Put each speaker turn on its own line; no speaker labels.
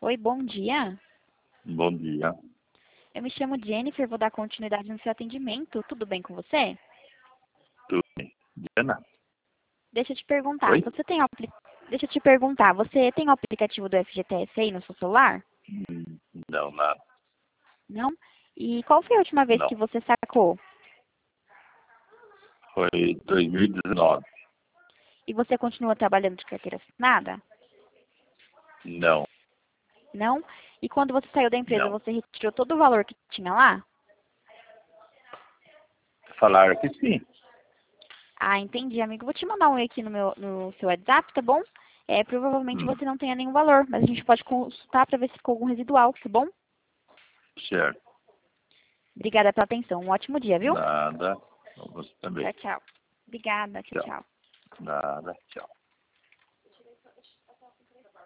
Oi, bom dia.
Bom dia.
Eu me chamo Jennifer, vou dar continuidade no seu atendimento. Tudo bem com você?
Tudo bem? Diana?
Deixa eu te perguntar,
Oi?
Deixa eu te perguntar, você tem o aplicativo do FGTS aí no seu celular?
Não, nada.
Não? E qual foi a última vez
Não.
que você sacou?
Foi 2019.
E você continua trabalhando de carteira assinada?
Não,
Não? E quando você saiu da empresa,
não.
você retirou todo o valor que tinha lá?
Falaram que sim.
Ah, entendi, amigo. Vou te mandar um aqui no seu WhatsApp, tá bom? Provavelmente
Hum,
você não tenha nenhum valor, mas a gente pode consultar para ver se ficou algum residual, tá bom?
certo.
Obrigada pela atenção. Um ótimo dia, viu?
Nada. Você também.
Tchau, tchau. Obrigada. Tchau,
Tchau.
tchau.
Nada. Tchau.